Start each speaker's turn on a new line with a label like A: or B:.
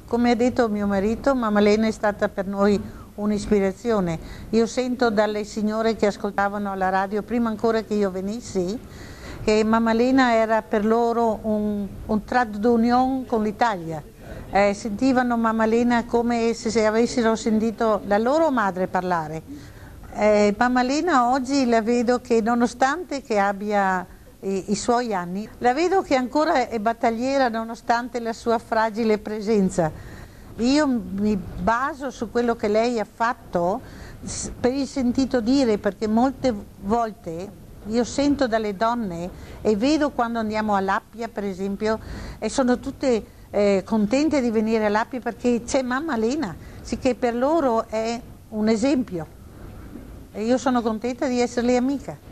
A: Come ha detto mio marito, Mamma Lena è stata per noi un'ispirazione. Io sento dalle signore che ascoltavano la radio prima ancora che io venissi che Mamma Lena era per loro un tratto d'unione con l'Italia. Sentivano Mamma Lena come se avessero sentito la loro madre parlare. Mamma Lena oggi la vedo che nonostante che abbia i suoi anni, la vedo che ancora è battagliera nonostante la sua fragile presenza. Io mi baso su quello che lei ha fatto per il sentito dire, perché molte volte io sento dalle donne e vedo quando andiamo all'Appia per esempio e sono tutte contente di venire all'Appia perché c'è Mamma Lena, sì, che per loro è un esempio e io sono contenta di esserle amica.